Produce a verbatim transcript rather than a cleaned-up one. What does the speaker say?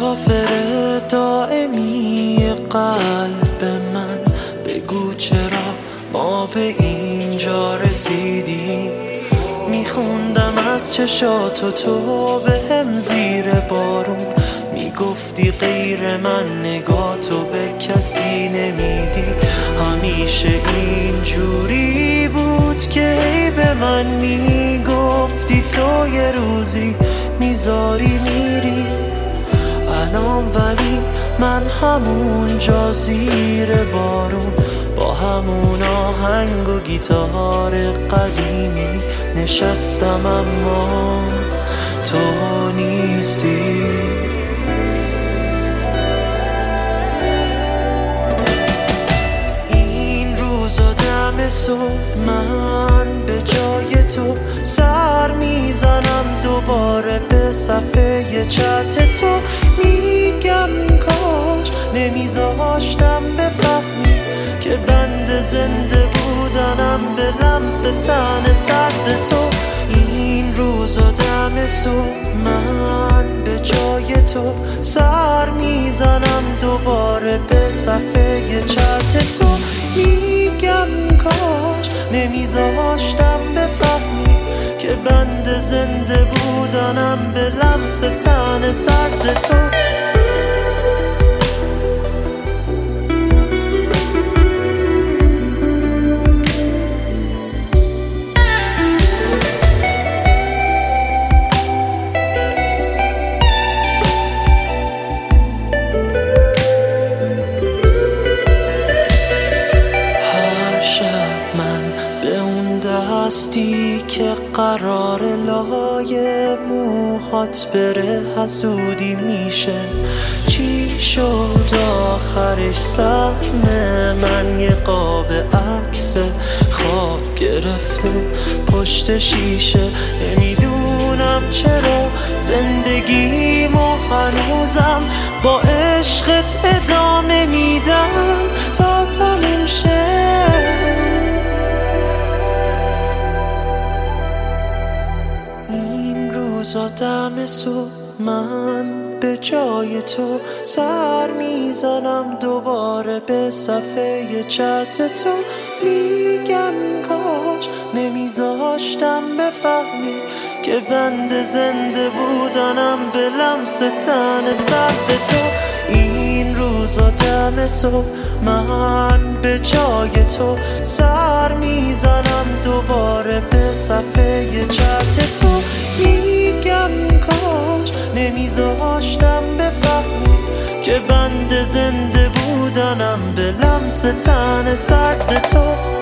مسافر دائمی قلب من، بگو چرا ما به اینجا رسیدیم. میخوندم از چشاتو تو به هم زیر بارون، میگفتی غیر من نگاتو به کسی نمیدی. همیشه اینجوری بود که ای به من میگفتی تو یه روزی میذاری میری. الان ولی من همونجا زیر بارون با همون آهنگ و گیتار قدیمی نشستم، اما تو نیستی. این روزا دم صبح من به جای تو سر میزنم دوباره به صفحه چت تو. میگم کاش نمیذاشتم بفهمی که بند زنده بودنم به لمس تن سرد تو. این روزا دم صبح من به جای تو سر میزنم دوباره به صفحه چت تو. میگم کاش نمیذاشتم بفهمی که بند زنده بودنم به لمس تن سرد تو. دستی که قرار لای موهات بره حسودی میشه. چی شد آخرش؟ سهم من یه قاب عکس خواب گرفته پشت شیشه. نمیدونم چرا زندگیمو هنوزم با عشقت ادامه میدم تا تموم شه. روزا دم صبح من به جای تو سر میزنم دوباره به صفحه چت تو. میگم کاش نمیذاشتم بفهمی که بند زنده بودنم به لمس تن سرد تو. این روزا دم صبح من به جای تو سر میزنم دوباره به صفحه چت تو. میگم کاش نمیذاشتم بفهمی که بند زنده بودنم به لمس تن سرد تو.